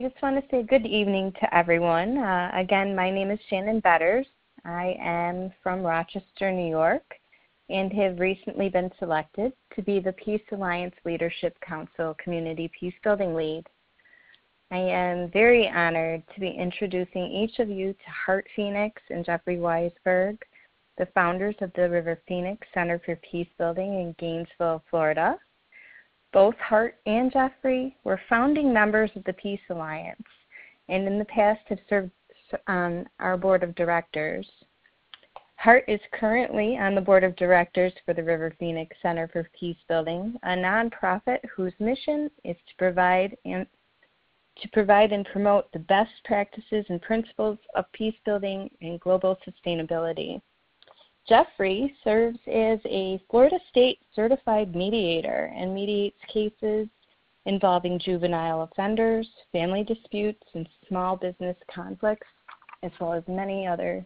I just want to say good evening to everyone. Again, my name is Shannon Betters. I am from Rochester, New York, and have recently been selected to be the Peace Alliance Leadership Council Community Peacebuilding Lead. I am very honored to be introducing each of you to Hart Phoenix and Jeffrey Weisberg, the founders of the River Phoenix Center for Peacebuilding in Gainesville, Florida. Both Hart and Jeffrey were founding members of the Peace Alliance, and in the past have served on our board of directors. Hart is currently on the board of directors for the River Phoenix Center for Peacebuilding, a nonprofit whose mission is to provide and promote the best practices and principles of peacebuilding and global sustainability. Jeffrey serves as a Florida State certified mediator and mediates cases involving juvenile offenders, family disputes, and small business conflicts, as well as many other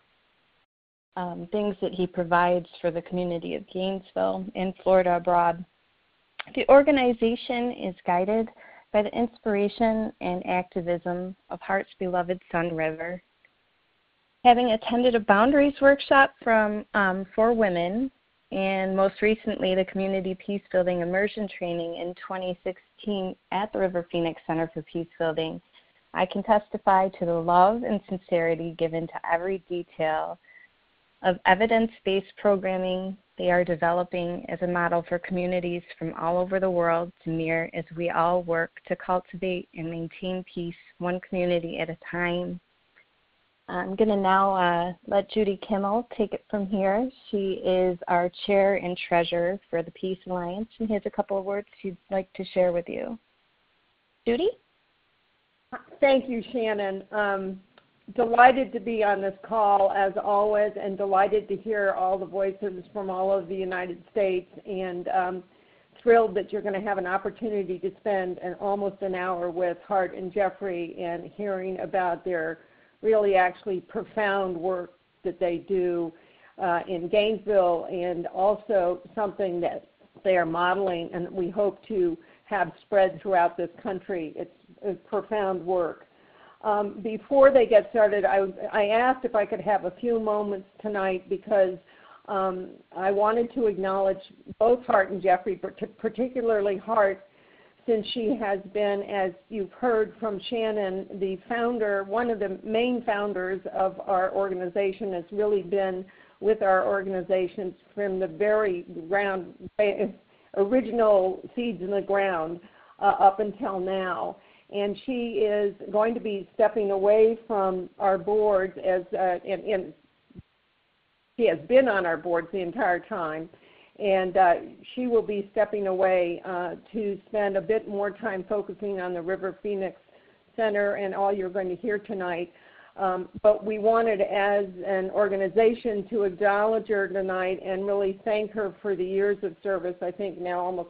things that he provides for the community of Gainesville and Florida abroad. The organization is guided by the inspiration and activism of Hart's beloved Sun River. Having attended a boundaries workshop for women, and most recently the Community Peacebuilding Immersion Training in 2016 at the River Phoenix Center for Peacebuilding, I can testify to the love and sincerity given to every detail of evidence-based programming they are developing as a model for communities from all over the world to mirror as we all work to cultivate and maintain peace one community at a time. I'm going to now let Judy Kimmel take it from here. She is our chair and treasurer for the Peace Alliance, and has a couple of words she'd like to share with you. Judy? Thank you, Shannon. Delighted to be on this call, as always, and delighted to hear all the voices from all over the United States, and thrilled that you're going to have an opportunity to spend almost an hour with Hart and Jeffrey and hearing about their really actually profound work that they do in Gainesville, and also something that they are modeling and we hope to have spread throughout this country. It's profound work. Before they get started, I asked if I could have a few moments tonight because I wanted to acknowledge both Hart and Jeffrey, but particularly Hart, since she has been, as you've heard from Shannon, the founder, one of the main founders of our organization, has really been with our organization from the very original seeds in the ground up until now. And she is going to be stepping away from our boards and she has been on our boards the entire time. And she will be stepping away to spend a bit more time focusing on the River Phoenix Center and all you're going to hear tonight. But we wanted, as an organization, to acknowledge her tonight and really thank her for the years of service. I think now almost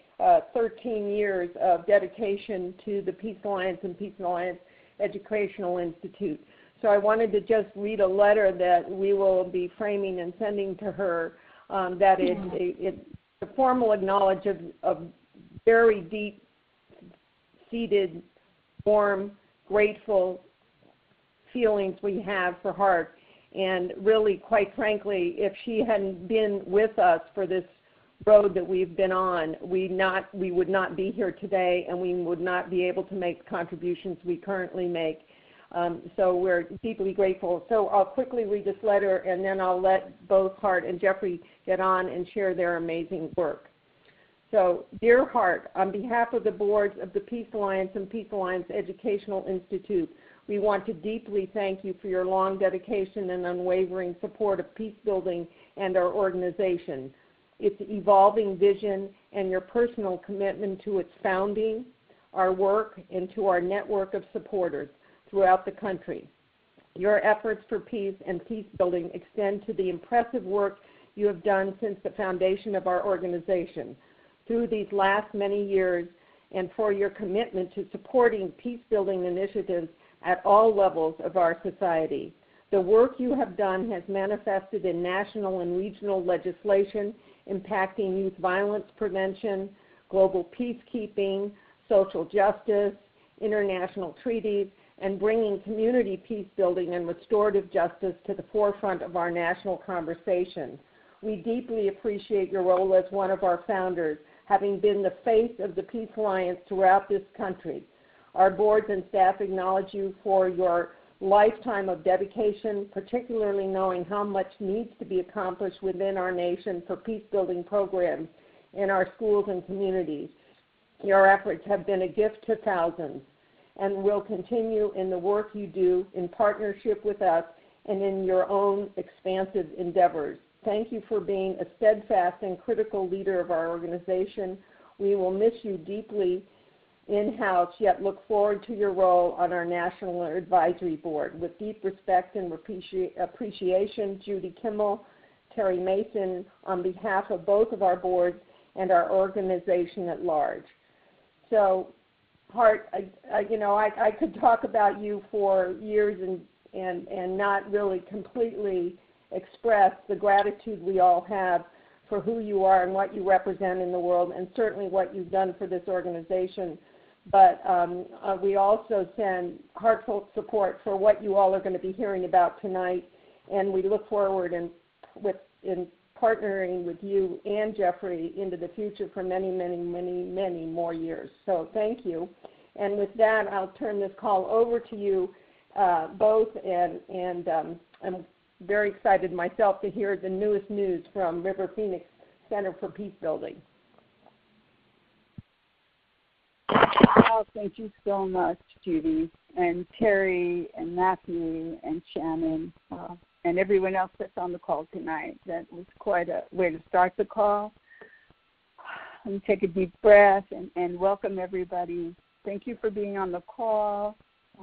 13 years of dedication to the Peace Alliance and Peace Alliance Educational Institute. So I wanted to just read a letter that we will be framing and sending to her. That it's a formal acknowledgement of very deep-seated, warm, grateful feelings we have for Hart. And really, quite frankly, if she hadn't been with us for this road that we've been on, we would not be here today, and we would not be able to make the contributions we currently make. So we're deeply grateful. So I'll quickly read this letter, and then I'll let both Hart and Jeffrey get on and share their amazing work. So, dear Hart, on behalf of the boards of the Peace Alliance and Peace Alliance Educational Institute, we want to deeply thank you for your long dedication and unwavering support of peace building and our organization, its evolving vision, and your personal commitment to its founding, our work, and to our network of supporters throughout the country. Your efforts for peace and peace building extend to the impressive work you have done since the foundation of our organization. Through these last many years, and for your commitment to supporting peace building initiatives at all levels of our society. The work you have done has manifested in national and regional legislation impacting youth violence prevention, global peacekeeping, social justice, international treaties, and bringing community peace building and restorative justice to the forefront of our national conversation. We deeply appreciate your role as one of our founders, having been the face of the Peace Alliance throughout this country. Our boards and staff acknowledge you for your lifetime of dedication, particularly knowing how much needs to be accomplished within our nation for peace-building programs in our schools and communities. Your efforts have been a gift to thousands and will continue in the work you do in partnership with us and in your own expansive endeavors. Thank you for being a steadfast and critical leader of our organization. We will miss you deeply in-house, yet look forward to your role on our National Advisory Board. With deep respect and appreciation, Judy Kimmel, Terry Mason, on behalf of both of our boards and our organization at large. So, Hart, I could talk about you for years and not really completely express the gratitude we all have for who you are and what you represent in the world, and certainly what you've done for this organization. But we also send heartfelt support for what you all are going to be hearing about tonight, and we look forward in partnering with you and Jeffrey into the future for many, many, many, many more years. So thank you. And with that, I'll turn this call over to you both, and I'm very excited myself to hear the newest news from River Phoenix Center for Peace Building. Oh, thank you so much, Judy, and Terry, and Matthew, and Shannon, and everyone else that's on the call tonight. That was quite a way to start the call. Let me take a deep breath and welcome everybody. Thank you for being on the call.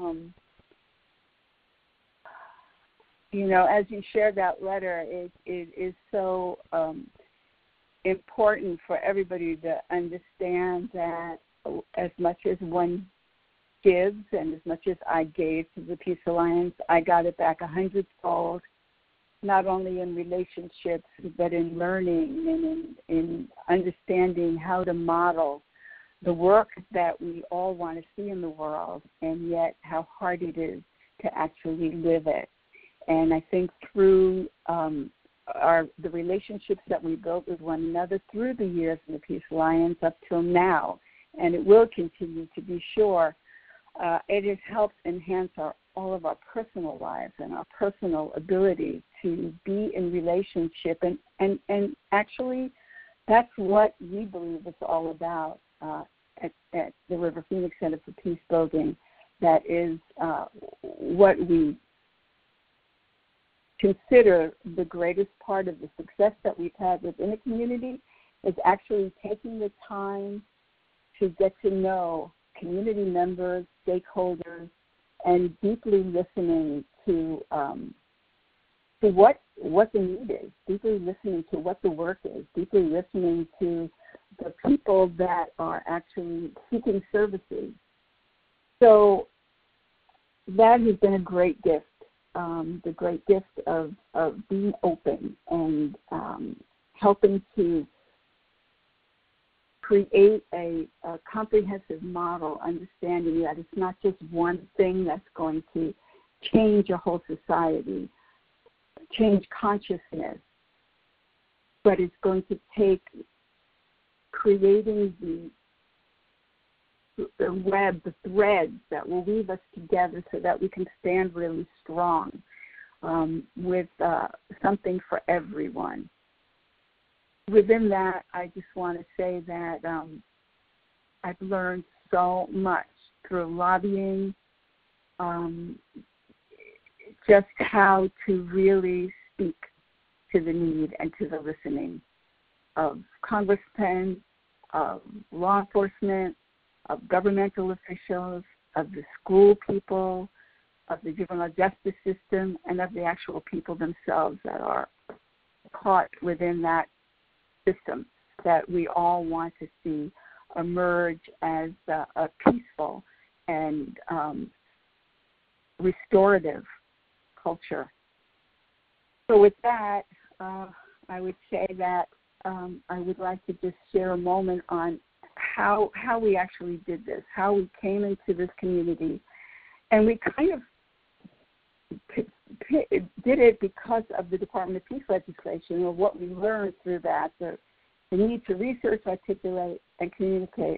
As you shared that letter, it is so important for everybody to understand that as much as one gives and as much as I gave to the Peace Alliance, I got it back 100-fold, not only in relationships, but in learning and in understanding how to model the work that we all want to see in the world, and yet how hard it is to actually live it. And I think through the relationships that we built with one another through the years in the Peace Alliance up till now, and it will continue to be sure, it has helped enhance all of our personal lives and our personal ability to be in relationship. And actually, that's what we believe it's all about at the River Phoenix Center for Peace Building. That is what we consider the greatest part of the success that we've had within a community, is actually taking the time to get to know community members, stakeholders, and deeply listening to what the need is, deeply listening to what the work is, deeply listening to the people that are actually seeking services. So that has been a great gift, the great gift of being open and helping to create a comprehensive model, understanding that it's not just one thing that's going to change a whole society, change consciousness, but it's going to take creating the web, the threads that will weave us together so that we can stand really strong with something for everyone. Within that, I just want to say that I've learned so much through lobbying, just how to really speak to the need and to the listening of congressmen, of law enforcement, of governmental officials, of the school people, of the juvenile justice system, and of the actual people themselves that are caught within that system that we all want to see emerge as a peaceful and restorative culture. So with that, I would say that I would like to just share a moment on how we actually did this, how we came into this community. And we kind of did it because of the Department of Peace legislation, or what we learned through that, the need to research, articulate, and communicate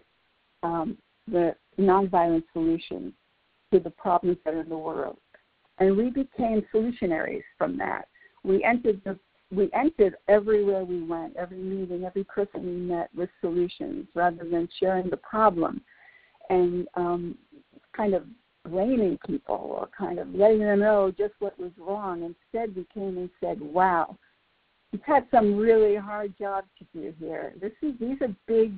the nonviolent solutions to the problems that are in the world. And we became solutionaries from that. We entered everywhere we went, every meeting, every person we met with solutions, rather than sharing the problem and kind of blaming people or kind of letting them know just what was wrong. Instead, we came and said, wow, we've had some really hard jobs to do here. These are big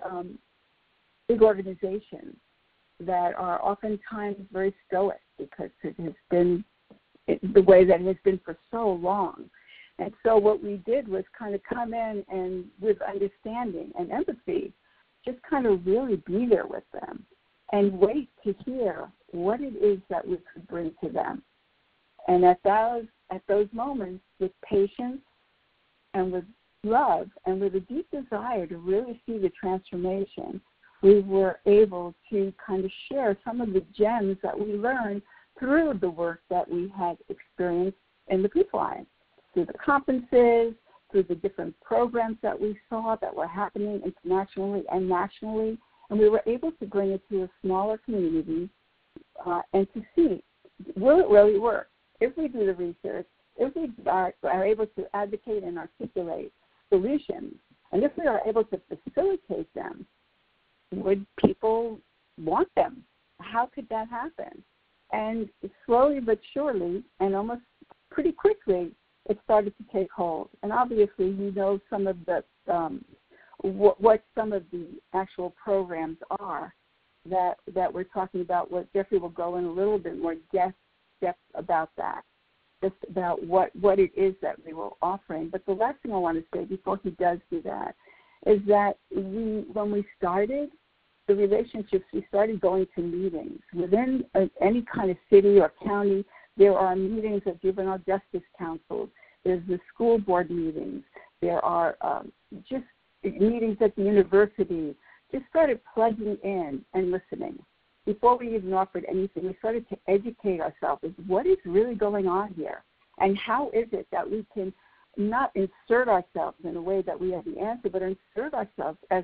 organizations that are oftentimes very stoic, because it has been the way that it has been for so long. And so what we did was kind of come in and, with understanding and empathy, just kind of really be there with them and wait to hear what it is that we could bring to them. And at those moments, with patience and with love and with a deep desire to really see the transformation, we were able to kind of share some of the gems that we learned through the work that we had experienced in the Peace Alliance, through the conferences, through the different programs that we saw that were happening internationally and nationally. And we were able to bring it to a smaller community and to see, will it really work? If we do the research, if we are able to advocate and articulate solutions, and if we are able to facilitate them, would people want them? How could that happen? And slowly but surely, and almost pretty quickly, it started to take hold. And obviously, you know some of the what some of the actual programs are that we're talking about. What Jeffrey will go in a little bit more depth about that, just about what it is that we were offering. But the last thing I want to say before he does do that is that when we started the relationships, we started going to meetings. Within any kind of city or county, there are meetings of juvenile justice councils. There's the school board meetings. There are just meetings at the university. Just started plugging in and listening. Before we even offered anything, we started to educate ourselves as what is really going on here, and how is it that we can not insert ourselves in a way that we have the answer, but insert ourselves as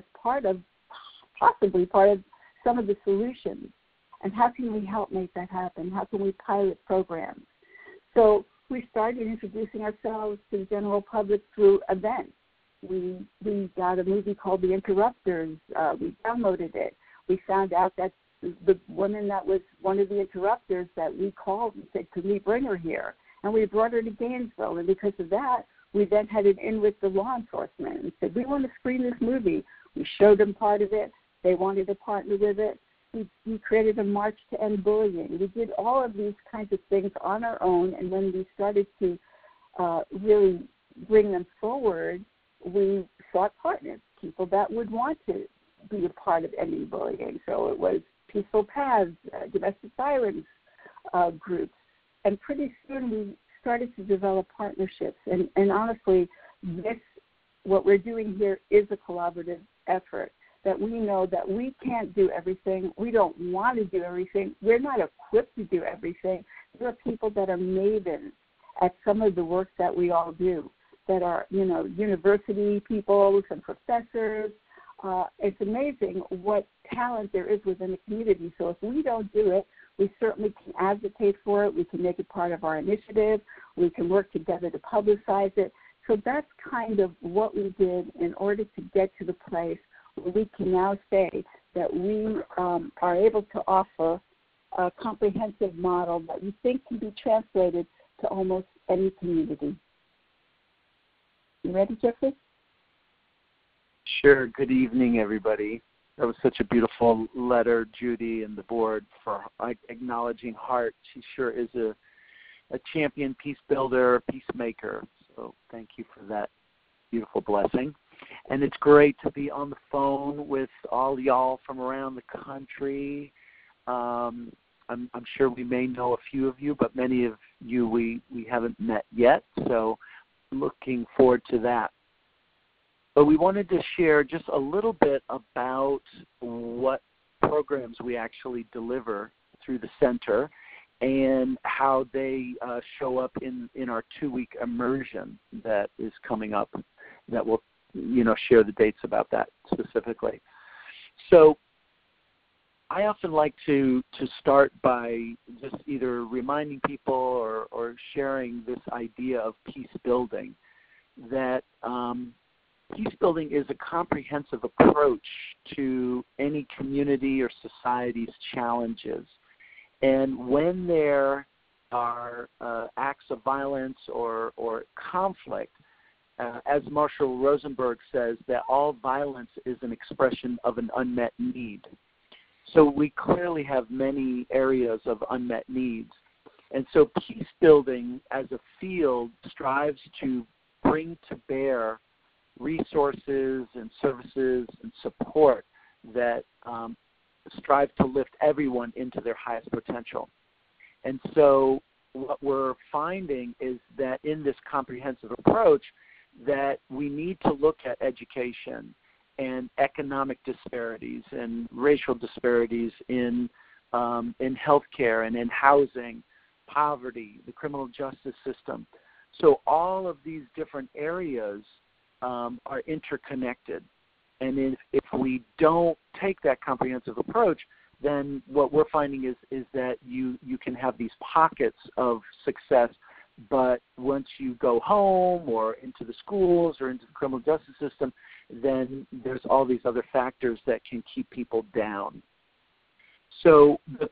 possibly part of some of the solutions. And how can we help make that happen? How can we pilot programs? So we started introducing ourselves to the general public through events. We got a movie called The Interrupters. We downloaded it. We found out that the woman that was one of the interrupters that we called and said, could we bring her here? And we brought her to Gainesville. And because of that, we then headed in with the law enforcement and said, we want to screen this movie. We showed them part of it. They wanted to partner with it. We created a march to end bullying. We did all of these kinds of things on our own, and when we started to really bring them forward, we sought partners, people that would want to be a part of ending bullying. So it was Peaceful Paths, domestic violence groups, and pretty soon we started to develop partnerships. And honestly, what we're doing here is a collaborative effort. That we know that we can't do everything. We don't want to do everything. We're not equipped to do everything. There are people that are mavens at some of the work that we all do, that are, university people, some professors. It's amazing what talent there is within the community. So if we don't do it, we certainly can advocate for it. We can make it part of our initiative. We can work together to publicize it. So that's kind of what we did in order to get to the place we can now say that we are able to offer a comprehensive model that we think can be translated to almost any community. You ready, Jeffrey? Sure. Good evening, everybody. That was such a beautiful letter, Judy and the board, for acknowledging Hart. She sure is a champion peace builder, peacemaker. So thank you for that beautiful blessing. And it's great to be on the phone with all y'all from around the country. I'm sure we may know a few of you, but many of you we haven't met yet. So looking forward to that. But we wanted to share just a little bit about what programs we actually deliver through the center and how they show up in our 2-week immersion that is coming up, that will share the dates about that specifically. So I often like to start by just either reminding people or sharing this idea of peace building, that peace building is a comprehensive approach to any community or society's challenges. And when there are acts of violence or conflict, as Marshall Rosenberg says, that all violence is an expression of an unmet need. So we clearly have many areas of unmet needs. And so peace building as a field strives to bring to bear resources and services and support that strive to lift everyone into their highest potential. And so what we're finding is that in this comprehensive approach, that we need to look at education and economic disparities and racial disparities in healthcare and in housing, poverty, the criminal justice system. So all of these different areas are interconnected. And if we don't take that comprehensive approach, then what we're finding is that you can have these pockets of success, but once you go home or into the schools or into the criminal justice system, then there's all these other factors that can keep people down. So the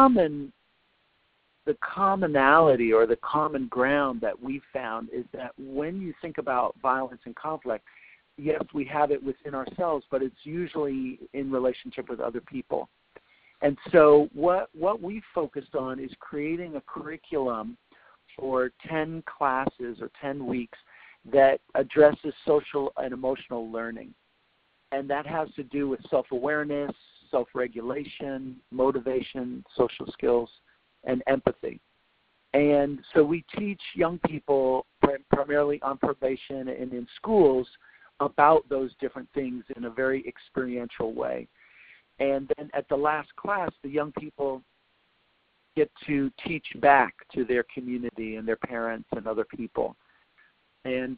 commonality or the common ground that we've found is that when you think about violence and conflict, yes, we have it within ourselves, but it's usually in relationship with other people. And so what we focused on is creating a curriculum for 10 classes or 10 weeks that addresses social and emotional learning. And that has to do with self-awareness, self-regulation, motivation, social skills, and empathy. And so we teach young people primarily on probation and in schools about those different things in a very experiential way. And then at the last class, the young people get to teach back to their community and their parents and other people. And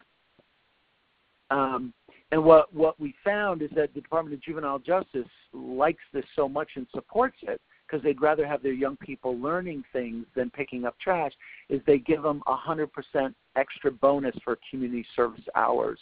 what we found is that the Department of Juvenile Justice likes this so much and supports it, because they'd rather have their young people learning things than picking up trash, is they give them 100% extra bonus for community service hours.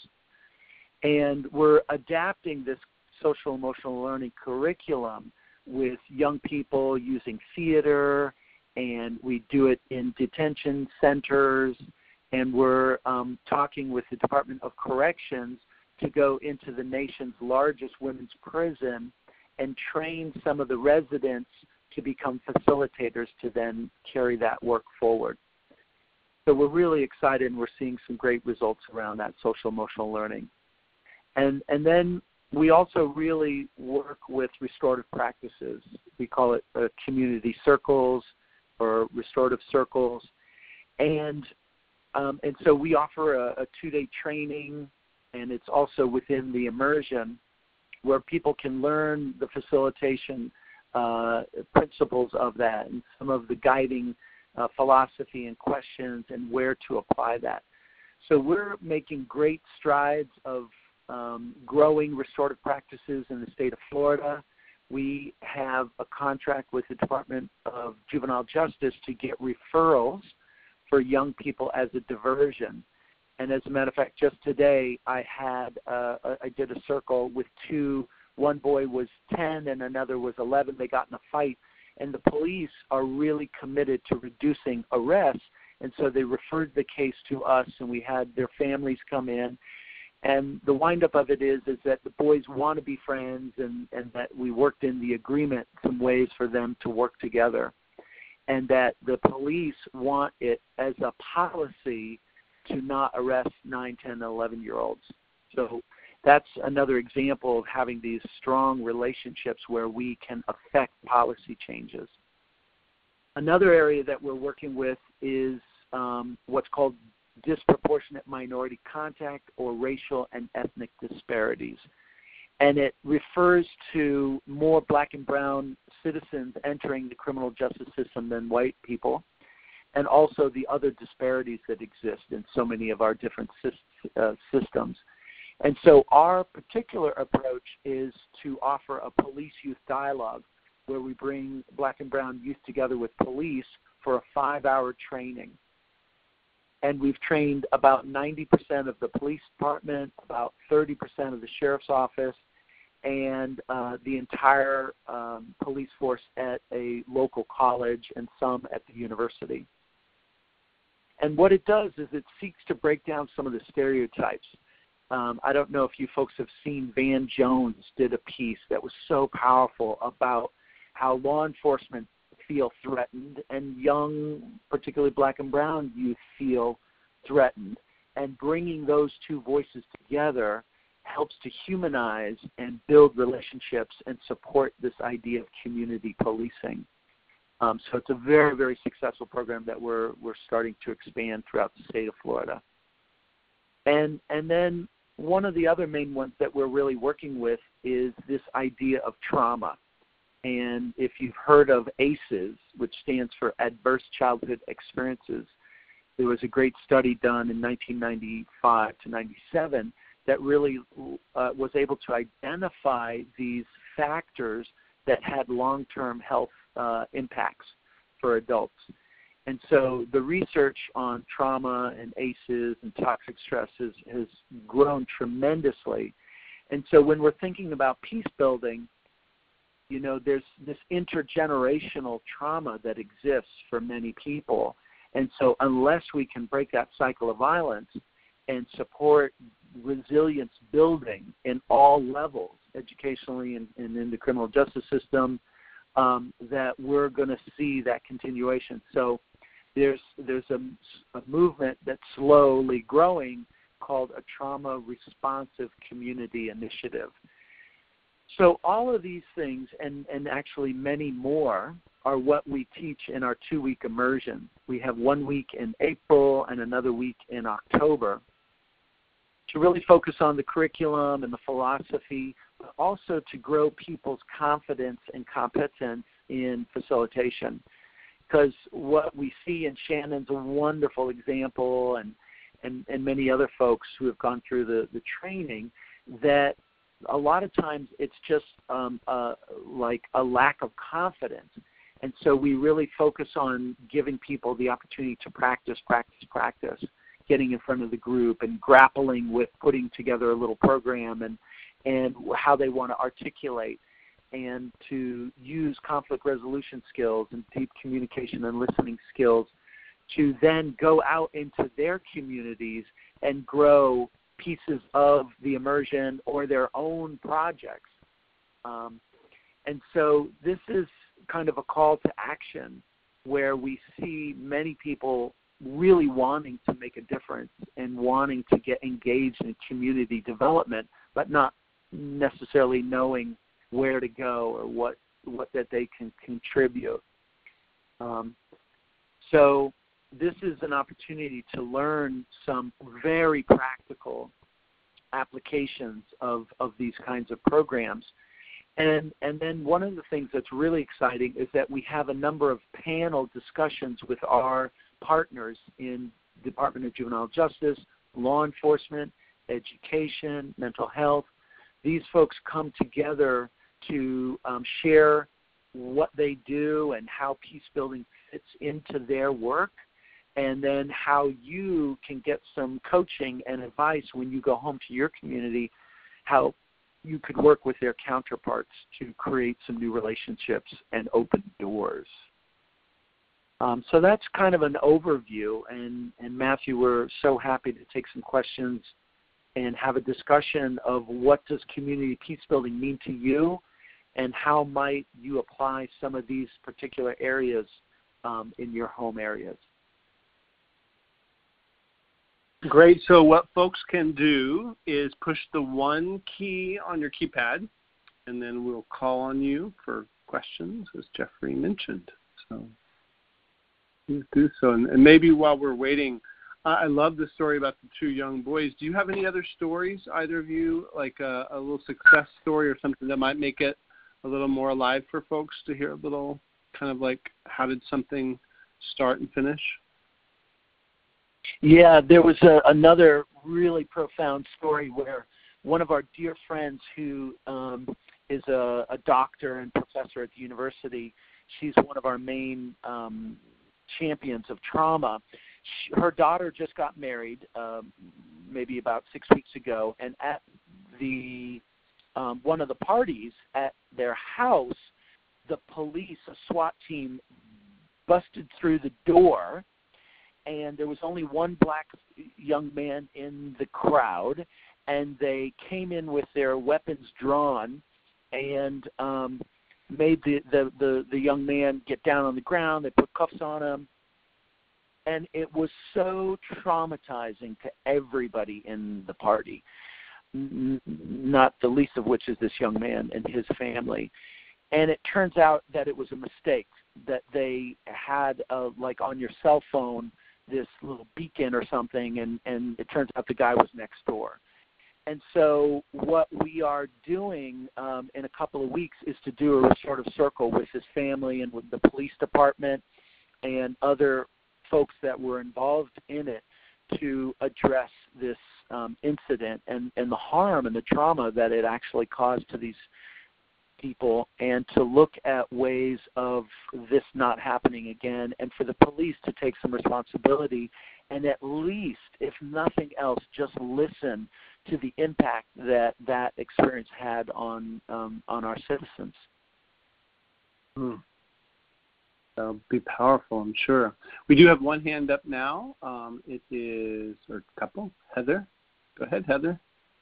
And we're adapting this social emotional learning curriculum with young people using theater, and we do it in detention centers, and we're talking with the Department of Corrections to go into the nation's largest women's prison and train some of the residents to become facilitators to then carry that work forward. So we're really excited, and we're seeing some great results around that social emotional learning. And then we also really work with restorative practices. We call it community circles or restorative circles. And so we offer a 2-day training, and it's also within the immersion where people can learn the facilitation principles of that and some of the guiding philosophy and questions and where to apply that. So we're making great strides of growing restorative practices in the state of Florida. We have a contract with the Department of Juvenile Justice to get referrals for young people as a diversion. And as a matter of fact, just today I did a circle with two. One boy was 10 and another was 11. They got in a fight, and the police are really committed to reducing arrests, and so they referred the case to us, and we had their families come in. And the windup of it is that the boys want to be friends, and that we worked in the agreement some ways for them to work together, and that the police want it as a policy to not arrest 9, 10, and 11-year-olds. So that's another example of having these strong relationships where we can affect policy changes. Another area that we're working with is what's called disproportionate minority contact or racial and ethnic disparities. And it refers to more black and brown citizens entering the criminal justice system than white people, and also the other disparities that exist in so many of our different systems. And so our particular approach is to offer a police-youth dialogue where we bring black and brown youth together with police for a 5-hour training. And we've trained about 90% of the police department, about 30% of the sheriff's office, and the entire police force at a local college and some at the university. And what it does is it seeks to break down some of the stereotypes. I don't know if you folks have seen Van Jones did a piece that was so powerful about how law enforcement feel threatened and young, particularly black and brown youth, feel threatened. And bringing those two voices together helps to humanize and build relationships and support this idea of community policing. So it's a very, very successful program that we're starting to expand throughout the state of Florida. And then one of the other main ones that we're really working with is this idea of trauma. And if you've heard of ACEs, which stands for Adverse Childhood Experiences, there was a great study done in 1995 to 97 that really was able to identify these factors that had long-term health impacts for adults. And so the research on trauma and ACEs and toxic stresses has grown tremendously. And so when we're thinking about peace building, you know, there's this intergenerational trauma that exists for many people. And so unless we can break that cycle of violence and support resilience building in all levels, educationally and in the criminal justice system, that we're going to see that continuation. So there's a movement that's slowly growing called a Trauma Responsive Community Initiative. So all of these things, and actually many more, are what we teach in our 2-week immersion. We have 1 week in April and another week in October to really focus on the curriculum and the philosophy, but also to grow people's confidence and competence in facilitation. Because what we see, and Shannon's a wonderful example, and many other folks who have gone through the training, that a lot of times it's just like a lack of confidence. And so we really focus on giving people the opportunity to practice, getting in front of the group and grappling with putting together a little program and how they want to articulate and to use conflict resolution skills and deep communication and listening skills to then go out into their communities and grow pieces of the immersion or their own projects. And so this is kind of a call to action where we see many people really wanting to make a difference and wanting to get engaged in community development, but not necessarily knowing where to go or what that they can contribute. So this is an opportunity to learn some very practical applications of these kinds of programs. And then one of the things that's really exciting is that we have a number of panel discussions with our partners in Department of Juvenile Justice, law enforcement, education, mental health. These folks come together to share what they do and how peace building fits into their work, and then how you can get some coaching and advice when you go home to your community, how you could work with their counterparts to create some new relationships and open doors. So that's kind of an overview, and Matthew, we're so happy to take some questions and have a discussion of what does community peace building mean to you, and how might you apply some of these particular areas in your home areas. Great. So what folks can do is push the 1 key on your keypad, and then we'll call on you for questions, as Jeffrey mentioned. So please do so. And maybe while we're waiting, I love the story about the two young boys. Do you have any other stories, either of you, like a little success story or something that might make it a little more alive for folks to hear a little kind of like how did something start and finish? Yeah, there was another really profound story where one of our dear friends who is a doctor and professor at the university, she's one of our main champions of trauma. Her daughter just got married maybe about 6 weeks ago, and at the one of the parties at their house, the police, a SWAT team, busted through the door, and there was only one black young man in the crowd, and they came in with their weapons drawn and made the young man get down on the ground. They put cuffs on him. And it was so traumatizing to everybody in the party, not the least of which is this young man and his family. And it turns out that it was a mistake, that they had, like on your cell phone, this little beacon or something, and it turns out the guy was next door. And so what we are doing in a couple of weeks is to do a sort of circle with his family and with the police department and other folks that were involved in it to address this incident and the harm and the trauma that it actually caused to these people, and to look at ways of this not happening again, and for the police to take some responsibility and at least, if nothing else, just listen to the impact that that experience had on our citizens. That'll be powerful, I'm sure. We do have one hand up now. It is, or a couple. Heather. Go ahead, Heather.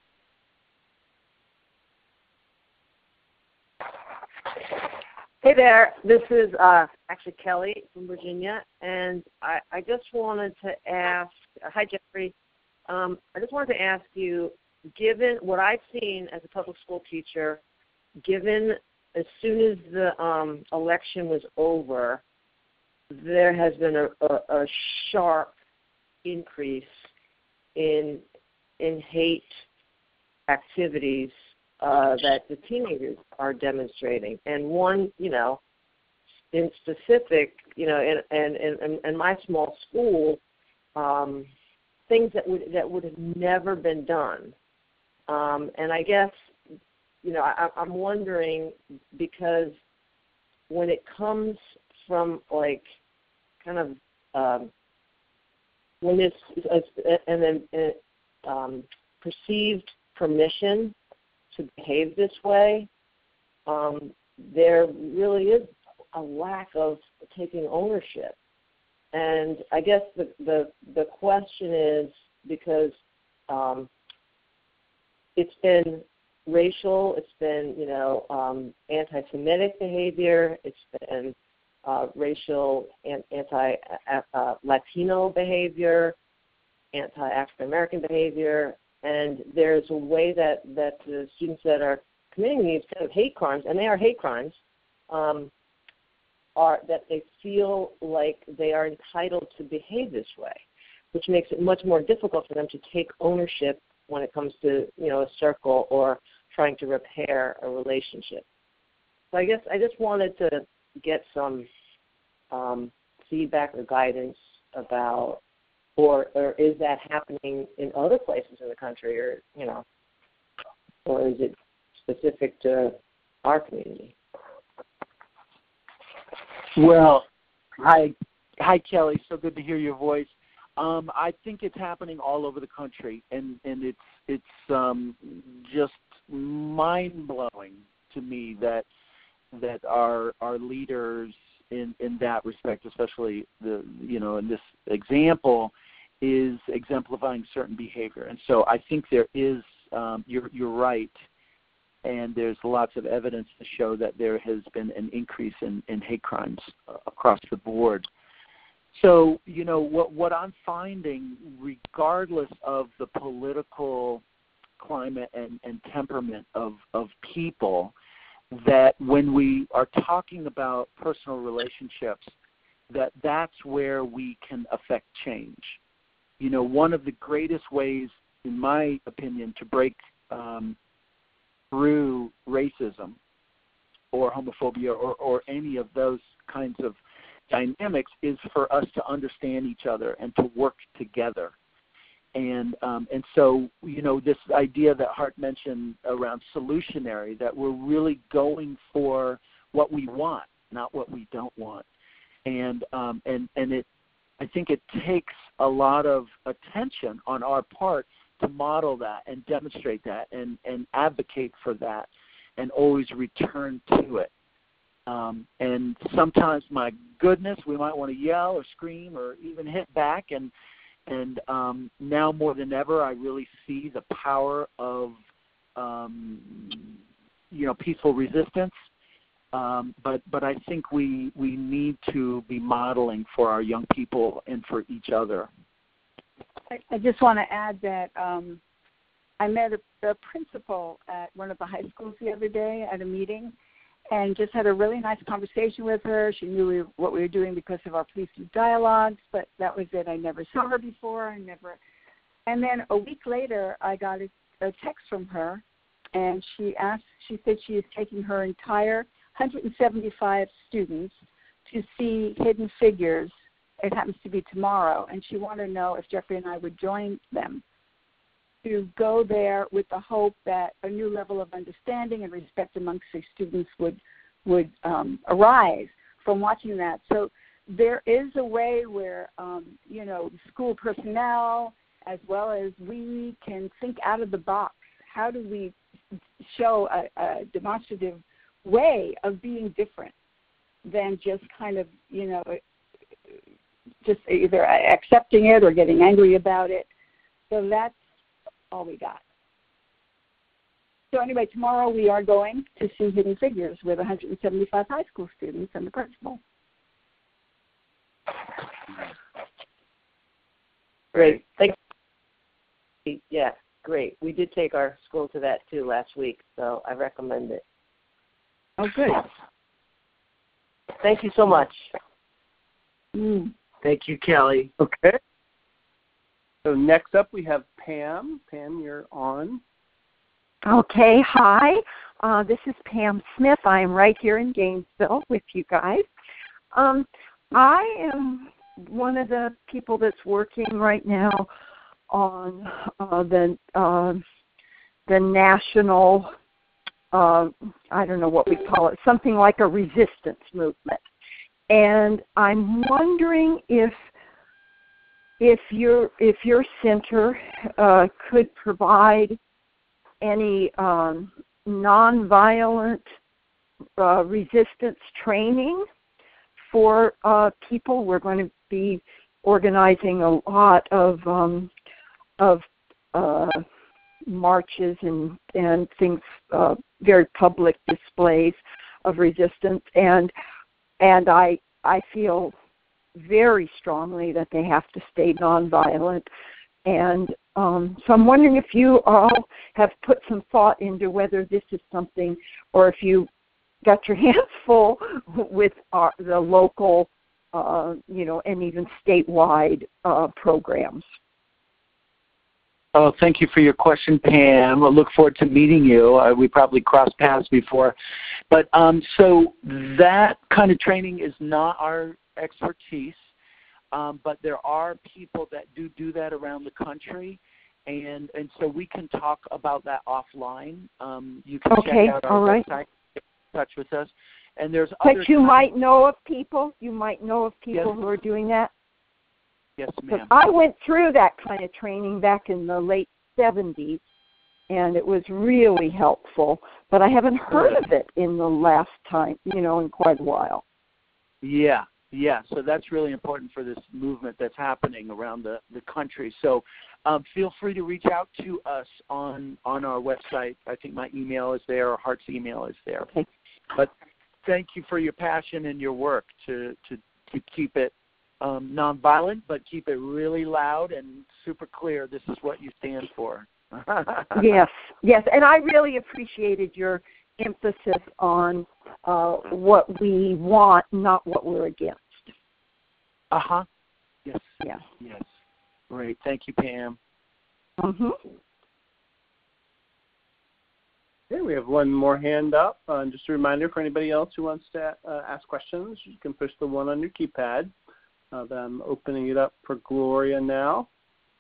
Hey there. This is actually Kelly from Virginia, and I just wanted to ask, hi Jeffrey, I just wanted to ask you, given what I've seen as a public school teacher, given as soon as the election was over, there has been a sharp increase in hate activities that the teenagers are demonstrating. And one, in specific, in my small school, things that would have never been done. And I guess, I'm wondering, because when it comes from like kind of when this and then perceived permission to behave this way, there really is a lack of taking ownership. And I guess the question is, because it's been racial, it's been anti-Semitic behavior, it's been racial anti-Latino behavior, anti-African American behavior, and there's a way that the students that are committing these kind of hate crimes, and they are hate crimes, are that they feel like they are entitled to behave this way, which makes it much more difficult for them to take ownership when it comes to a circle or trying to repair a relationship. So I guess I just wanted to get some feedback or guidance about, or is that happening in other places in the country, or or is it specific to our community? Well, hi Kelly. So good to hear your voice. I think it's happening all over the country, and it's just mind-blowing to me that our leaders in that respect, especially in this example, is exemplifying certain behavior. And so I think there is you're right, and there's lots of evidence to show that there has been an increase in hate crimes across the board. So, what I'm finding, regardless of the political climate and temperament of people, that when we are talking about personal relationships, that's where we can affect change. one of the greatest ways, in my opinion, to break through racism or homophobia or any of those kinds of dynamics is for us to understand each other and to work together. And so, this idea that Hart mentioned around solutionary, that we're really going for what we want, not what we don't want. And I think it takes a lot of attention on our part to model that and demonstrate that and advocate for that and always return to it. And sometimes, my goodness, we might want to yell or scream or even hit back. And now more than ever, I really see the power of, peaceful resistance. But I think we need to be modeling for our young people and for each other. I just want to add that I met a principal at one of the high schools the other day at a meeting, and just had a really nice conversation with her. She knew what we were doing because of our Police Youth Dialogues, but that was it. I never saw her before. And then a week later, I got a text from her, and she said she is taking her entire 175 students to see Hidden Figures. It happens to be tomorrow, and she wanted to know if Jeffrey and I would join them to go there with the hope that a new level of understanding and respect amongst the students would arise from watching that. So there is a way where, school personnel as well as we can think out of the box. How do we show a demonstrative way of being different than just kind of, just either accepting it or getting angry about it? So that's all we got. So anyway, tomorrow we are going to see Hidden Figures with 175 high school students and the principal. Great. Thanks. Yeah, great. We did take our school to that too last week, so I recommend it. Oh, good. Thank you so much. Thank you, Kelly. Okay. So next up we have Pam. Pam, you're on. Okay, hi. This is Pam Smith. I am right here in Gainesville with you guys. I am one of the people that's working right now on the national, I don't know what we call it, something like a resistance movement. And I'm wondering if your center could provide any nonviolent resistance training for people. We're going to be organizing a lot of marches and things, very public displays of resistance, and I feel very strongly that they have to stay nonviolent. And so I'm wondering if you all have put some thought into whether this is something, or if you got your hands full with the local, and even statewide programs. Oh, thank you for your question, Pam. I look forward to meeting you. We probably crossed paths before. But so that kind of training is not our expertise, but there are people that do that around the country, and so we can talk about that offline. You can check out our website, get in touch with us. And there's but you might know of people. You might know of people who are doing that. Yes, ma'am. I went through that kind of training back in the late 70s, and it was really helpful. But I haven't heard of it in the last time, in quite a while. Yeah. So that's really important for this movement that's happening around the country. So feel free to reach out to us on our website. I think my email is there, or Hart's email is there. Okay. But thank you for your passion and your work to keep it nonviolent, but keep it really loud and super clear. This is what you stand for. Yes. And I really appreciated your emphasis on what we want, not what we're against. Uh-huh. Yes. Yeah. Yes. Great. Thank you, Pam. Mm-hmm. Okay, we have one more hand up. Just a reminder for anybody else who wants to ask questions, you can push the one on your keypad. I'm opening it up for Gloria now.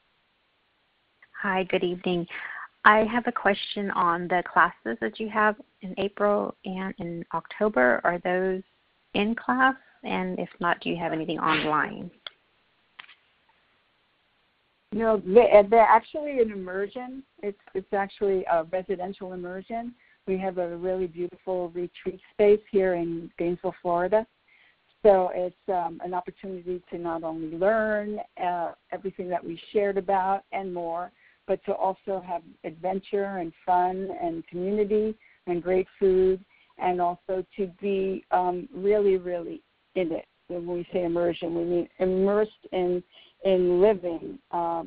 Hi, good evening. I have a question on the classes that you have in April and in October. Are those in class? And if not, do you have anything online? No, they're actually an immersion. It's actually a residential immersion. We have a really beautiful retreat space here in Gainesville, Florida. So it's an opportunity to not only learn everything that we shared about and more, but to also have adventure and fun and community and great food, and also to be really, really in it. When we say immersion, we mean immersed in living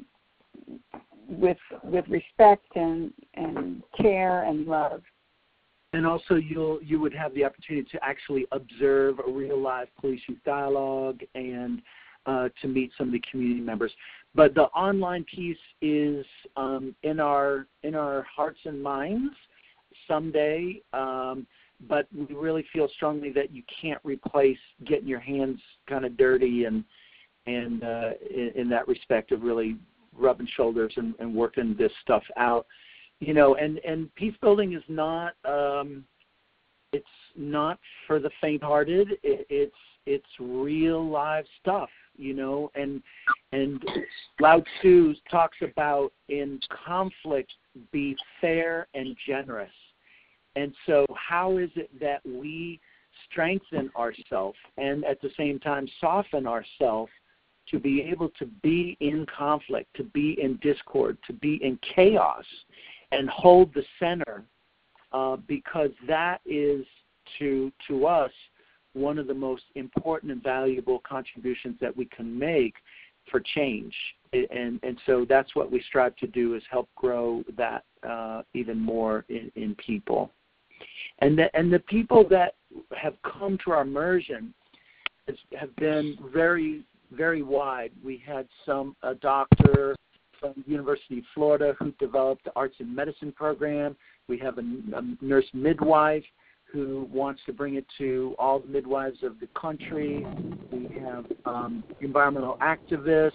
with respect and care and love. And also you would have the opportunity to actually observe a real live police youth dialogue and to meet some of the community members. But the online piece is in our hearts and minds someday, but we really feel strongly that you can't replace getting your hands kind of dirty and in that respect of really rubbing shoulders and working this stuff out. You know, and peace building is not it's not for the faint-hearted. It's real live stuff, you know, and Lao Tzu talks about in conflict be fair and generous. And so how is it that we strengthen ourselves and at the same time soften ourselves to be able to be in conflict, to be in discord, to be in chaos, and hold the center, because that is to us one of the most important and valuable contributions that we can make for change. And so that's what we strive to do, is help grow that even more in people. And the people that have come to our immersion have been very, very wide. We had a doctor from the University of Florida who developed the arts and medicine program. We have a nurse midwife who wants to bring it to all the midwives of the country. We have environmental activists,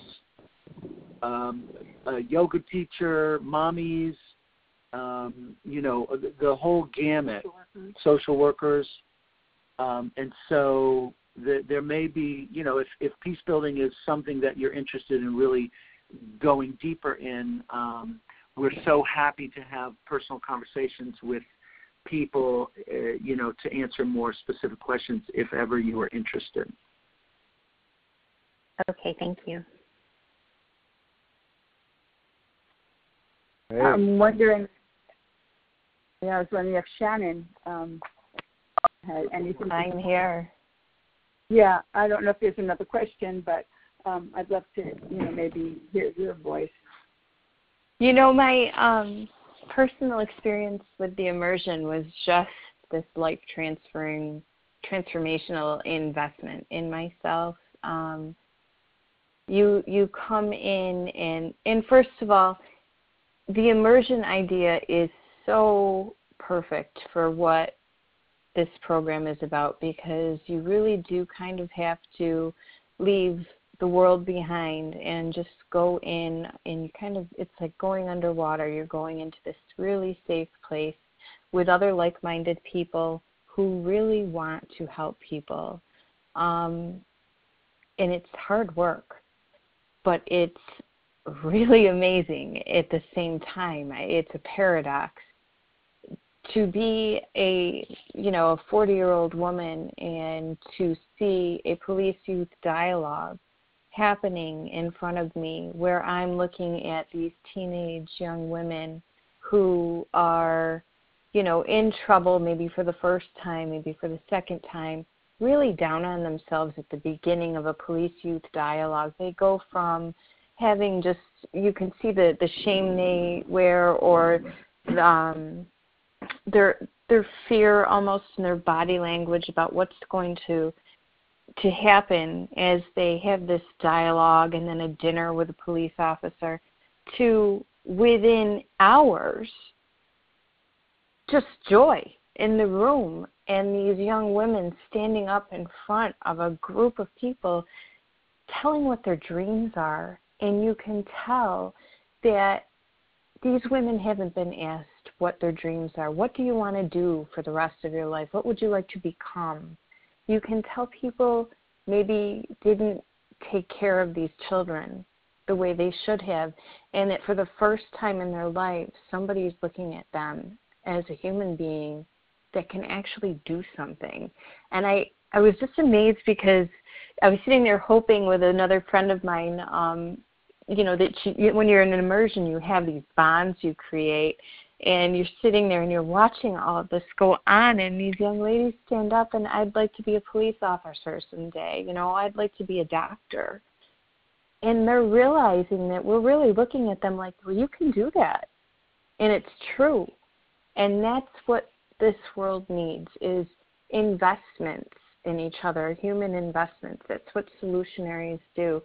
a yoga teacher, mommies, you know, the whole gamut, social workers. And so there may be, you know, if peace building is something that you're interested in really going deeper in, we're so happy to have personal conversations with people, you know, to answer more specific questions if ever you are interested. Okay, thank you. Hey. I'm wondering, I was wondering if Shannon had anything. I'm here. Yeah, I don't know if there's another question, but I'd love to, you know, maybe hear your voice. You know, my personal experience with the immersion was just this life-transformational investment in myself. You come in and first of all, the immersion idea is so perfect for what this program is about, because you really do kind of have to leave the world behind and just go in, and it's like going underwater. You're going into this really safe place with other like-minded people who really want to help people. And it's hard work, but it's really amazing at the same time. It's a paradox. To be a 40-year-old woman and to see a police youth dialogue happening in front of me, where I'm looking at these teenage young women who are, you know, in trouble maybe for the first time, maybe for the second time, really down on themselves at the beginning of a police youth dialogue. They go from having just, you can see the shame they wear, or their fear almost in their body language about what's going to to happen as they have this dialogue and then a dinner with a police officer, to within hours, just joy in the room, and these young women standing up in front of a group of people telling what their dreams are. And you can tell that these women haven't been asked what their dreams are. What do you want to do for the rest of your life? What would you like to become? You can tell people maybe didn't take care of these children the way they should have, and that for the first time in their life, somebody's looking at them as a human being that can actually do something. And I was just amazed, because I was sitting there hoping with another friend of mine, that when you're in an immersion, you have these bonds you create, and you're sitting there and you're watching all of this go on, and these young ladies stand up, and I'd like to be a police officer someday, I'd like to be a doctor. And they're realizing that we're really looking at them like, well, you can do that. And it's true. And that's what this world needs, is investments in each other, human investments. That's what solutionaries do.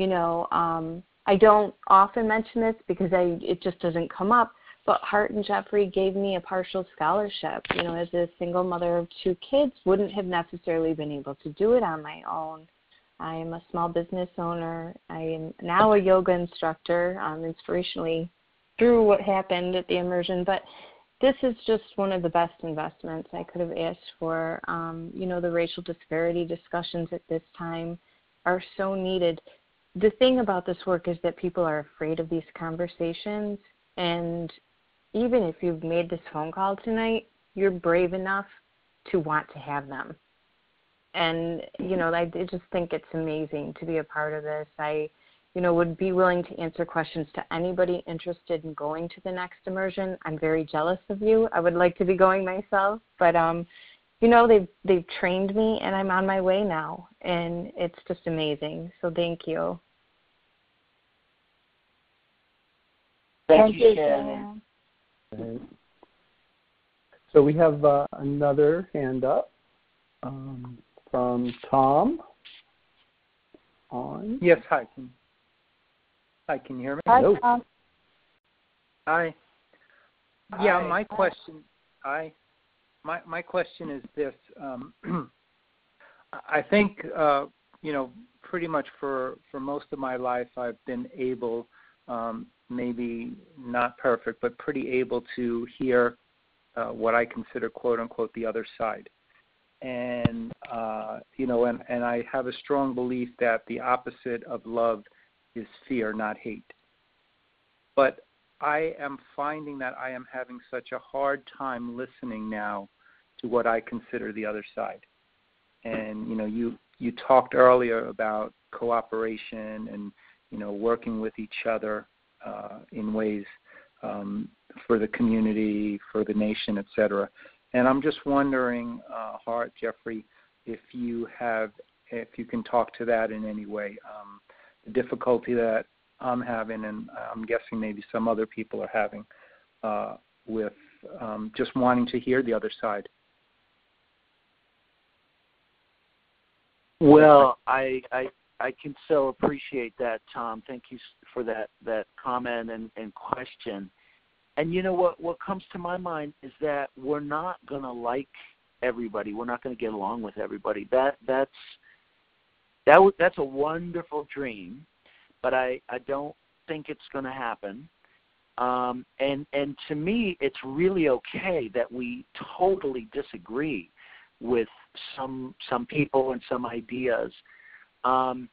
I don't often mention this because it just doesn't come up, but Hart and Jeffrey gave me a partial scholarship. As a single mother of 2 kids, wouldn't have necessarily been able to do it on my own. I am a small business owner. I am now a yoga instructor, inspirationally through what happened at the immersion. But this is just one of the best investments I could have asked for. The racial disparity discussions at this time are so needed. The thing about this work is that people are afraid of these conversations. And even if you've made this phone call tonight, you're brave enough to want to have them. And, I just think it's amazing to be a part of this. I, would be willing to answer questions to anybody interested in going to the next immersion. I'm very jealous of you. I would like to be going myself. But, they've trained me, and I'm on my way now. And it's just amazing. So thank you. Thank you, Shannon. Okay. So we have another hand up from Tom. On. Yes, hi. Can you hear me? Hi, Tom. Hi. Yeah, my question. My question is this. I think pretty much for most of my life, I've been able, maybe not perfect, but pretty able to hear what I consider "quote unquote" the other side. And and I have a strong belief that the opposite of love is fear, not hate. But I am finding that I am having such a hard time listening now to what I consider the other side. And you talked earlier about cooperation and working with each other in ways for the community, for the nation, etc. And I'm just wondering, Hart, Jeffrey, if you can talk to that in any way. The difficulty that I'm having, and I'm guessing maybe some other people are having, with just wanting to hear the other side. Well, I can so appreciate that, Tom. Thank you for that comment and question. And what comes to my mind is that we're not going to like everybody. We're not going to get along with everybody. That's a wonderful dream, but I don't think it's going to happen. And to me, it's really okay that we totally disagree with some people and some ideas, and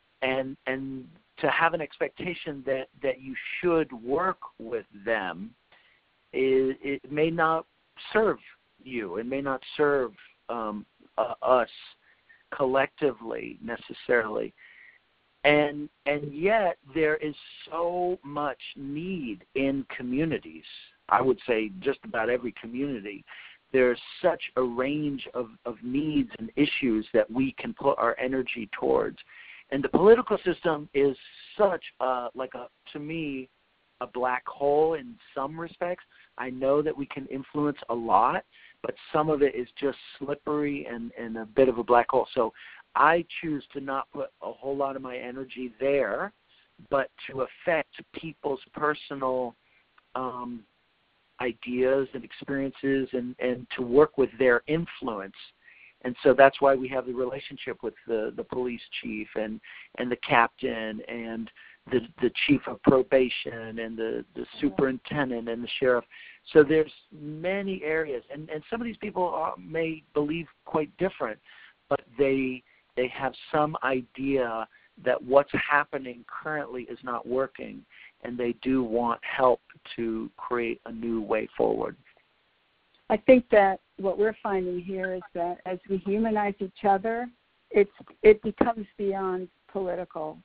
to have an expectation that you should work with them, it may not serve you. It may not serve us collectively necessarily. And yet there is so much need in communities. I would say just about every community. There's such a range of needs and issues that we can put our energy towards. And the political system is such to me, a black hole in some respects. I know that we can influence a lot, but some of it is just slippery and a bit of a black hole. So I choose to not put a whole lot of my energy there, but to affect people's personal ideas and experiences and to work with their influence. And so that's why we have the relationship with the police chief and the captain and the chief of probation and the superintendent and the sheriff. So there's many areas, and some of these people may believe quite different, but they have some idea that what's happening currently is not working, and they do want help to create a new way forward. I think that what we're finding here is that as we humanize each other, it becomes beyond political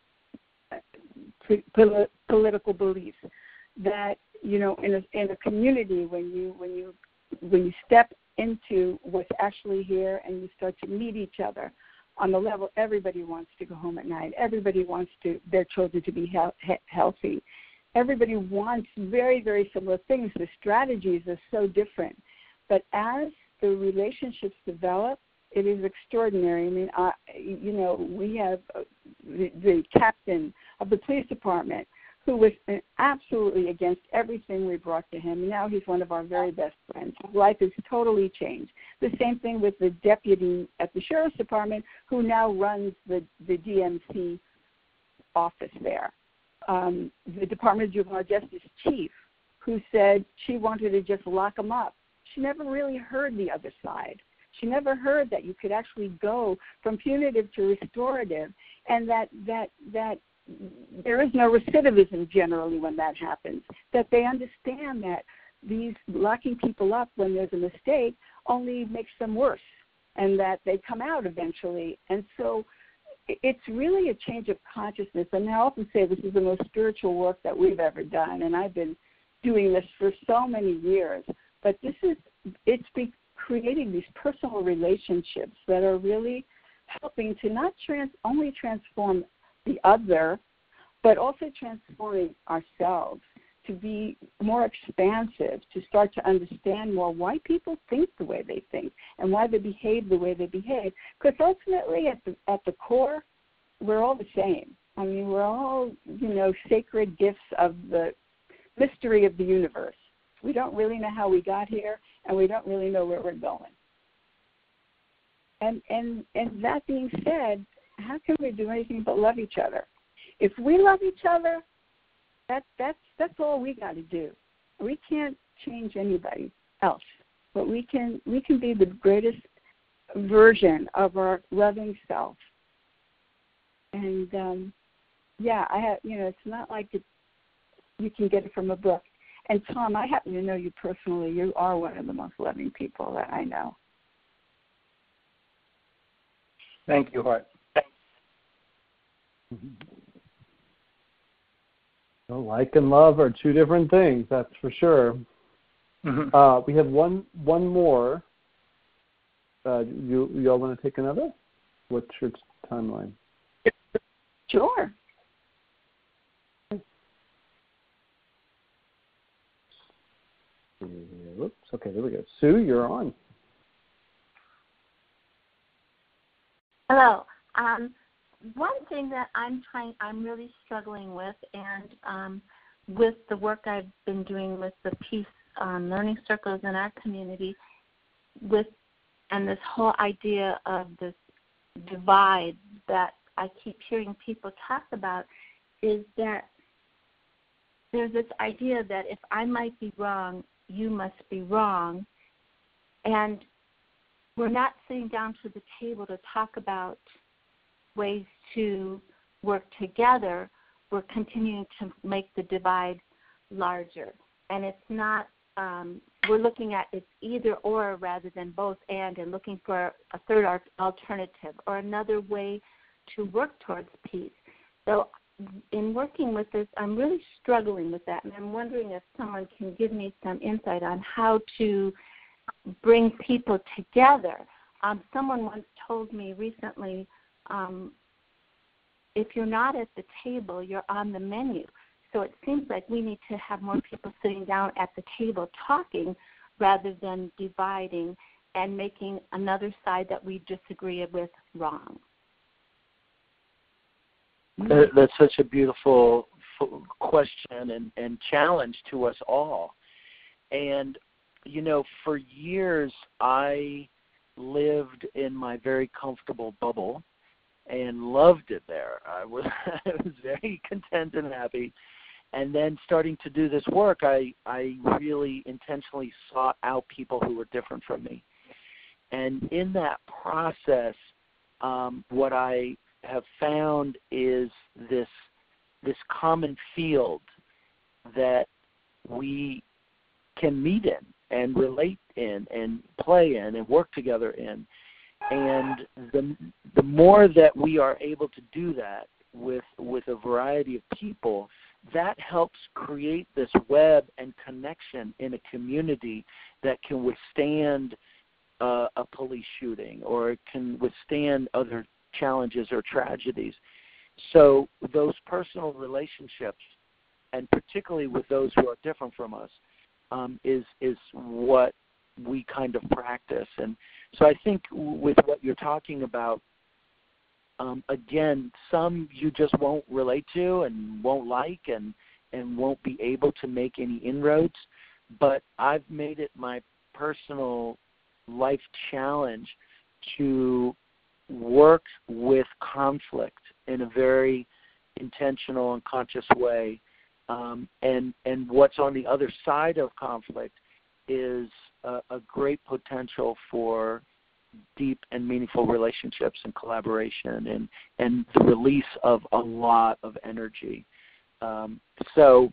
beliefs. That in a community, when you step into what's actually here and you start to meet each other on the level, everybody wants to go home at night. Everybody wants their children to be healthy. Everybody wants very, very similar things. The strategies are so different. But as the relationships develop, it is extraordinary. I mean, we have the captain of the police department who was absolutely against everything we brought to him. Now he's one of our very best friends. His life has totally changed. The same thing with the deputy at the sheriff's department who now runs the DMC office there. The Department of Juvenile Justice chief who said she wanted to just lock him up. She never really heard the other side. She never heard that you could actually go from punitive to restorative, and that there is no recidivism generally when that happens, that they understand that these locking people up when there's a mistake only makes them worse, and that they come out eventually. And so it's really a change of consciousness. And I often say this is the most spiritual work that we've ever done, and I've been doing this for so many years. But it's creating these personal relationships that are really helping to not only transform the other, but also transforming ourselves to be more expansive, to start to understand more why people think the way they think and why they behave the way they behave. Because ultimately, at the core, we're all the same. I mean, we're all, sacred gifts of the mystery of the universe. We don't really know how we got here, and we don't really know where we're going. And that being said, how can we do anything but love each other? If we love each other, that's all we got to do. We can't change anybody else, but we can be the greatest version of our loving self. And I have, it's not like you can get it from a book. And Tom, I happen to know you personally. You are one of the most loving people that I know. Thank you, Hart. Well, like and love are two different things, that's for sure. Mm-hmm. We have one more. You all want to take another? What's your timeline? Sure. Oops. Okay, there we go. Sue, you're on. Hello. One thing that I'm really struggling with, and with the work I've been doing with the peace learning circles in our community, and this whole idea of this divide that I keep hearing people talk about, is that there's this idea that if I might be wrong, you must be wrong, and we're not sitting down to the table to talk about ways to work together. We're continuing to make the divide larger. And it's not, we're looking at it's either or rather than both and looking for a third alternative or another way to work towards peace. So in working with this, I'm really struggling with that, and I'm wondering if someone can give me some insight on how to bring people together. Someone once told me recently, if you're not at the table, you're on the menu. So it seems like we need to have more people sitting down at the table talking rather than dividing and making another side that we disagree with wrong? That's such a beautiful question and challenge to us all. And, you know, for years I lived in my very comfortable bubble and loved it there. I was very content and happy. And then starting to do this work, I really intentionally sought out people who were different from me. And in that process, what I have found is this common field that we can meet in and relate in and play in and work together in. And the more that we are able to do that with a variety of people, that helps create this web and connection in a community that can withstand a police shooting, or it can withstand other challenges or tragedies. So those personal relationships, and particularly with those who are different from us, is what we kind of practice. And so I think with what you're talking about, again, some you just won't relate to and won't like and won't be able to make any inroads. But I've made it my personal life challenge to work with conflict in a very intentional and conscious way. And what's on the other side of conflict is a great potential for deep and meaningful relationships and collaboration and the release of a lot of energy. So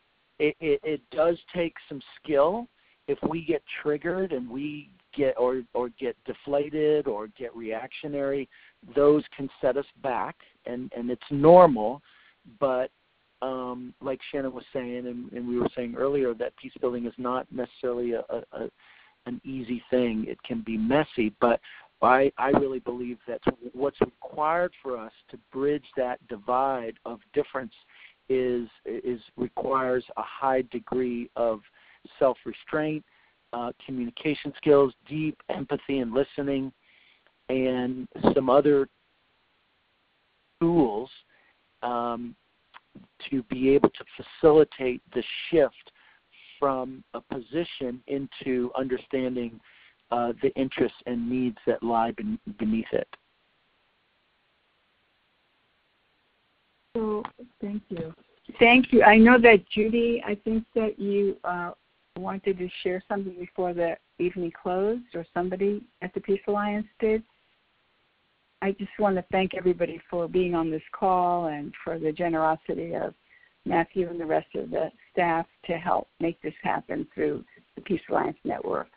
it does take some skill. If we get triggered and we get or get deflated or get reactionary, those can set us back, and it's normal. But like Shannon was saying, and we were saying earlier, that peace building is not necessarily an easy thing. It can be messy, but I really believe that what's required for us to bridge that divide of difference requires a high degree of self-restraint, communication skills, deep empathy and listening, and some other tools to be able to facilitate the shift from a position into understanding the interests and needs that lie beneath it. So, thank you. Thank you. I know that Judy, I think that you wanted to share something before the evening closed, or somebody at the Peace Alliance did. I just want to thank everybody for being on this call and for the generosity of Matthew and the rest of the staff to help make this happen through the Peace Alliance Network.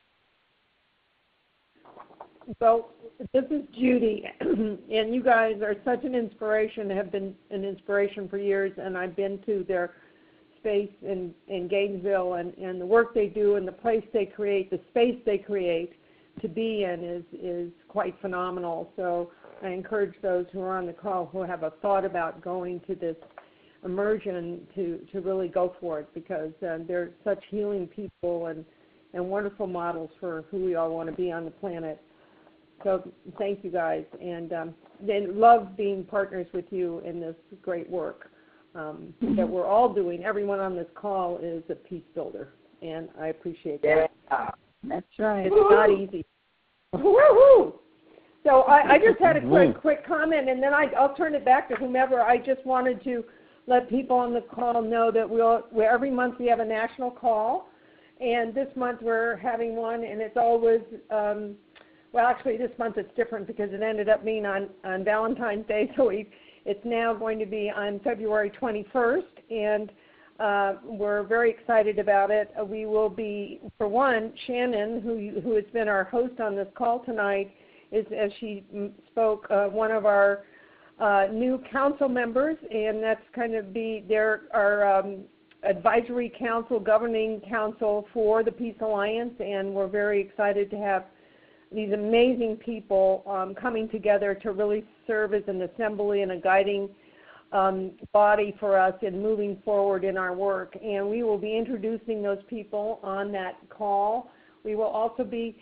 So this is Judy, and you guys are such an inspiration, have been an inspiration for years, and I've been to their space in Gainesville, and the work they do and the place they create, the space they create to be in is quite phenomenal. So I encourage those who are on the call who have a thought about going to this immersion to really go for it, because they're such healing people and wonderful models for who we all want to be on the planet. So thank you guys, and then love being partners with you in this great work that we're all doing. Everyone on this call is a peace builder, and I appreciate that. Yeah, that's right. It's not easy. Woo-hoo! So I just had a quick comment, and then I'll turn it back to whomever. I just wanted to let people on the call know that every month we have a national call, and this month we're having one, and it's always well, actually, this month it's different because it ended up being on Valentine's Day, so it's now going to be on February 21st, and we're very excited about it. We will be, for one, Shannon, who has been our host on this call tonight, is, as she spoke, one of our new council members, and that's kind of our advisory council, governing council for the Peace Alliance, and we're very excited to have these amazing people coming together to really serve as an assembly and a guiding body for us in moving forward in our work. And we will be introducing those people on that call. We will also be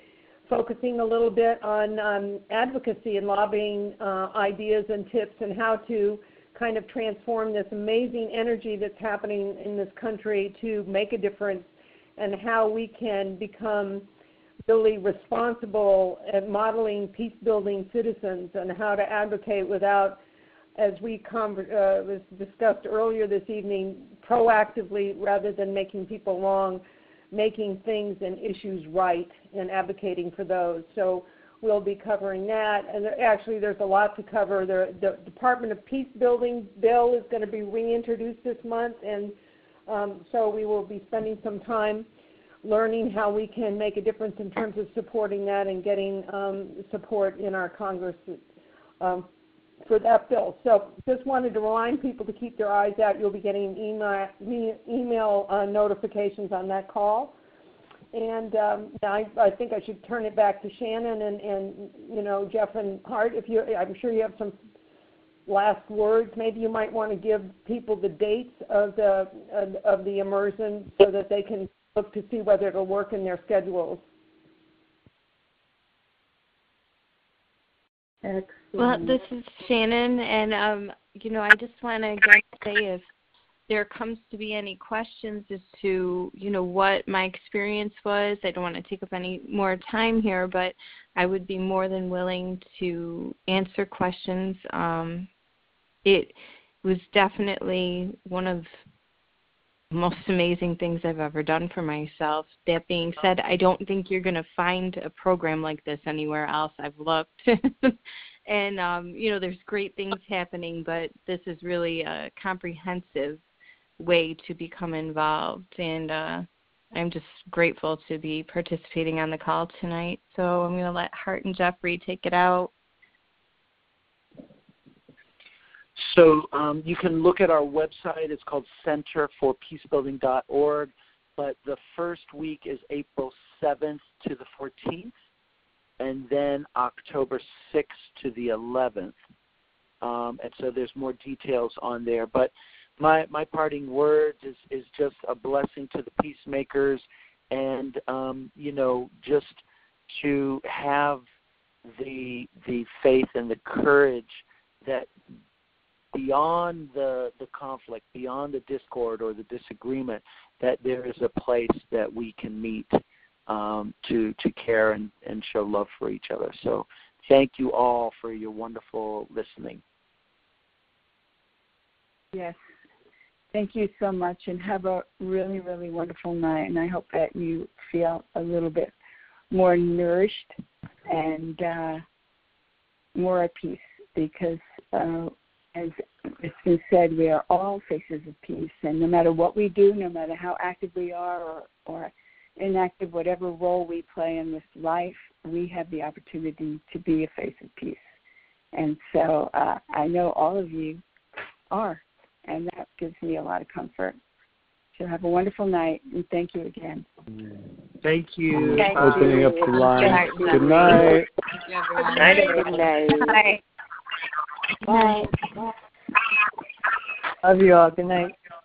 focusing a little bit on advocacy and lobbying ideas and tips and how to kind of transform this amazing energy that's happening in this country to make a difference, and how we can become really responsible at modeling peace-building citizens, and how to advocate without, as was discussed earlier this evening, proactively rather than making people wrong, making things and issues right and advocating for those. So we'll be covering that. And actually there's a lot to cover. The Department of Peace Building bill is going to be reintroduced this month, and so we will be spending some time learning how we can make a difference in terms of supporting that and getting support in our Congress for that bill. So just wanted to remind people to keep their eyes out. You'll be getting email notifications on that call. And I think I should turn it back to Shannon and Jeff and Hart. I'm sure you have some last words. Maybe you might want to give people the dates of the immersion so that they can look to see whether it'll work in their schedules. Excellent. Well, this is Shannon, and I just want to again say, if there comes to be any questions as to what my experience was, I don't want to take up any more time here, but I would be more than willing to answer questions. It was definitely one of the most amazing things I've ever done for myself. That being said, I don't think you're going to find a program like this anywhere else. I've looked. And, there's great things happening, but this is really a comprehensive way to become involved. And I'm just grateful to be participating on the call tonight. So I'm going to let Hart and Jeffrey take it out. So you can look at our website. It's called centerforpeacebuilding.org. But the first week is April 7th to the 14th, and then October 6th to the 11th. And so there's more details on there. But my parting words is just a blessing to the peacemakers, and, just to have the faith and the courage that beyond the conflict, beyond the discord or the disagreement, that there is a place that we can meet to care and show love for each other. So thank you all for your wonderful listening. Yes. Thank you so much, and have a really, really wonderful night. And I hope that you feel a little bit more nourished and more at peace, because as it's been said, we are all faces of peace, and no matter what we do, no matter how active we are or inactive, whatever role we play in this life, we have the opportunity to be a face of peace. And so I know all of you are, and that gives me a lot of comfort. So have a wonderful night, and thank you again. Thank you. Thank Opening you. up the line. Good night. Good night. Good night. Good night. Bye. Love you all. Good night.